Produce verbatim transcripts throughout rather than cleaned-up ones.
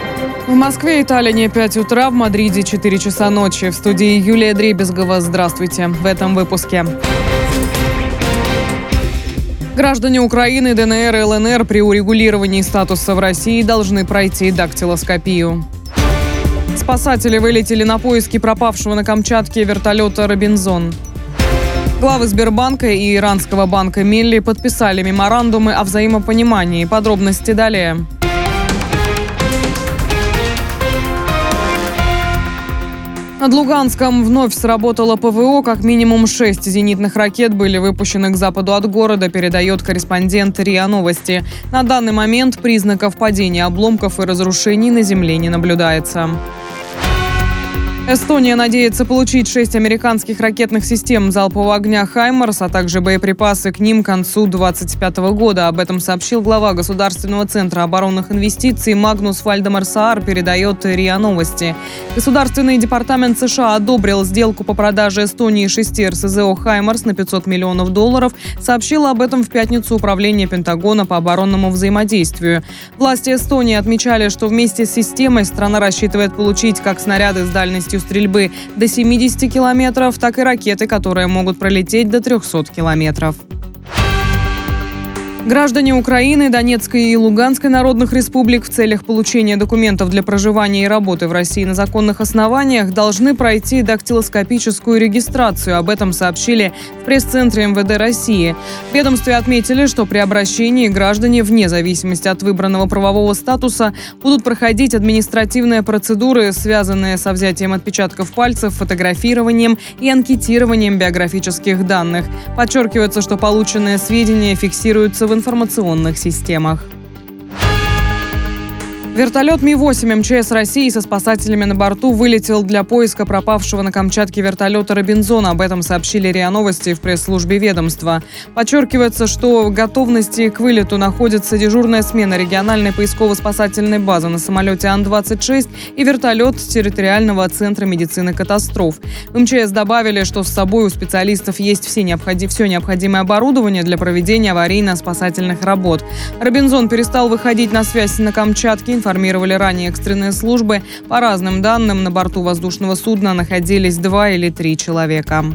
В Москве и Таллине пять утра, в Мадриде четыре часа ночи. В студии Юлия Дребезгова. Здравствуйте. В этом выпуске. Граждане Украины, ДНР и ЛНР при урегулировании статуса в России должны пройти дактилоскопию. Спасатели вылетели на поиски пропавшего на Камчатке вертолета «Робинзон». Главы Сбербанка и иранского банка Милли подписали меморандумы о взаимопонимании. Подробности далее. Над Луганском вновь сработало ПВО. Как минимум шесть зенитных ракет были выпущены к западу от города, передает корреспондент РИА Новости. На данный момент признаков падения обломков и разрушений на земле не наблюдается. Эстония надеется получить шесть американских ракетных систем залпового огня «Хаймарс», а также боеприпасы к ним к концу две тысячи двадцать пятого года. Об этом сообщил глава Государственного центра оборонных инвестиций Магнус Вальдемар Саар, передает РИА Новости. Государственный департамент США одобрил сделку по продаже Эстонии шести эр эс зэ о «Хаймарс» на пятьсот миллионов долларов. Сообщило об этом в пятницу Управление Пентагона по оборонному взаимодействию. Власти Эстонии отмечали, что вместе с системой страна рассчитывает получить как снаряды с дальностью стрельбы до семидесяти километров, так и ракеты, которые могут пролететь до трехсот километров. Граждане Украины, Донецкой и Луганской народных республик в целях получения документов для проживания и работы в России на законных основаниях должны пройти дактилоскопическую регистрацию. Об этом сообщили в пресс-центре эм вэ дэ России. В ведомстве отметили, что при обращении граждане, вне зависимости от выбранного правового статуса, будут проходить административные процедуры, связанные со взятием отпечатков пальцев, фотографированием и анкетированием биографических данных. Подчеркивается, что полученные сведения фиксируются в информационных системах. Вертолет Ми восемь эм че эс России со спасателями на борту вылетел для поиска пропавшего на Камчатке вертолета «Робинзона». Об этом сообщили РИА Новости в пресс-службе ведомства. Подчеркивается, что в готовности к вылету находится дежурная смена региональной поисково-спасательной базы на самолете Ан двадцать шесть и вертолет территориального центра медицины катастроф. В эм че эс добавили, что с собой у специалистов есть все, необходи... все необходимое оборудование для проведения аварийно-спасательных работ. «Робинзон» перестал выходить на связь на Камчатке, информировали ранее экстренные службы. По разным данным, на борту воздушного судна находились два или три человека.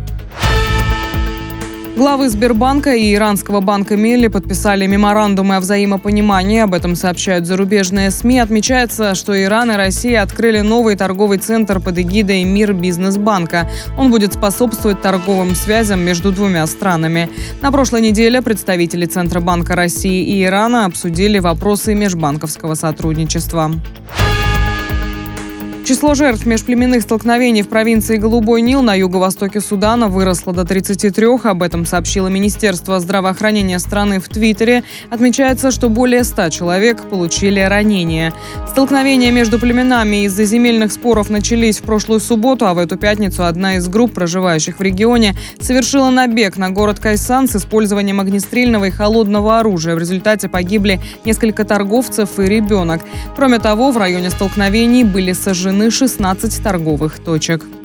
Главы Сбербанка и иранского банка Милли подписали меморандумы о взаимопонимании. Об этом сообщают зарубежные СМИ. Отмечается, что Иран и Россия открыли новый торговый центр под эгидой Мир Бизнес-банка. Он будет способствовать торговым связям между двумя странами. На прошлой неделе представители Центробанка России и Ирана обсудили вопросы межбанковского сотрудничества. Число жертв межплеменных столкновений в провинции Голубой Нил на юго-востоке Судана выросло до тридцати трёх. Об этом сообщило Министерство здравоохранения страны в Твиттере. Отмечается, что более ста человек получили ранения. Столкновения между племенами из-за земельных споров начались в прошлую субботу, а в эту пятницу одна из групп, проживающих в регионе, совершила набег на город Кайсан с использованием огнестрельного и холодного оружия. В результате погибли несколько торговцев и ребенок. Кроме того, в районе столкновений были сожжены шестнадцать торговых точек.